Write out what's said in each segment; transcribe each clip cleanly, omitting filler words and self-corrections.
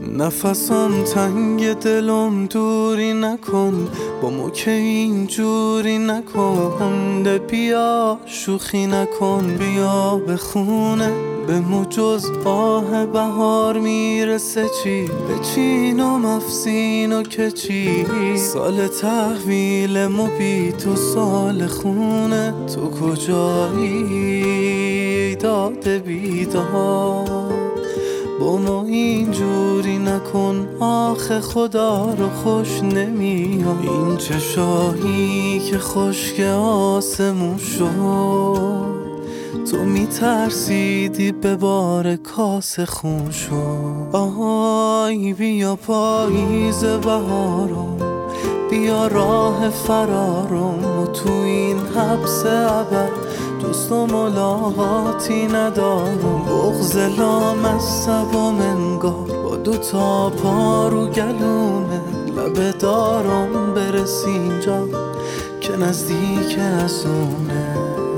نفسم تنگ دلم دوری نکن، با مو که اینجوری نکن. بیا شوخی نکن، بیا به خونه به مو جز آه بهار میرسه چی؟ به چین و مفسین و که چی؟ سال تحویل مو بی تو سال خونه، تو کجایی داده بیدار؟ با ما اینجوری نکن آخه خدا رو خوش نمیاد. این چشایی که خشک آسمون شد، تو میترسیدی به بار کاسه خون شد. آهای بیا پاییز بهارم، بیا راه فرارم و تو این حبس ابد دوست و ملاقاتی ندارم. بغض لامصبم انگار با دوتا پا رو گلومه، لبه دارم برس اینجا که نزدیک از اونه.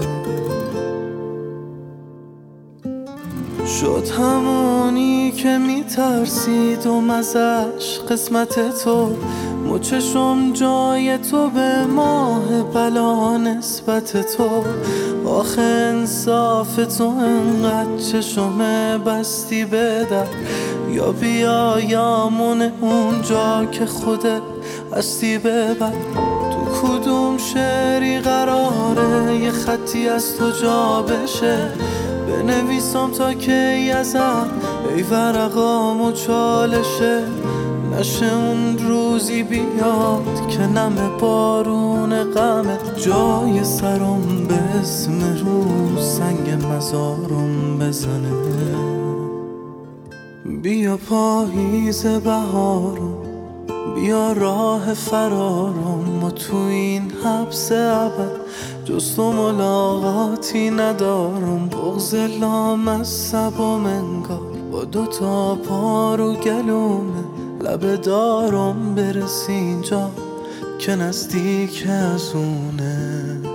شد همونی که میترسیدم ازش قسمت تو، مچشم جای تو به ماه بلا نسبت تو. آخه انصاف تو انقدر چشم بستی بدر، یا بیا یا مونه اونجا که خودت هستی ببر. تو کدوم شعری قراره یه خطی از تو جا بشه؟ بنویسم تا که ازم ای ورقام و چالشه، نشه اون روزی بیاد که نم بارون غمت جای سرم به اسم روز سنگ مزارم بزنه. بیا پاییز بهارم، بیا راه فرارم و تو این حبس ابد جز تو ملاقاتی ندارم. بغض لامصبم انگار با دوتا پا رو گلومه، لبه دارم برس اینجا که نزدیک از اونه.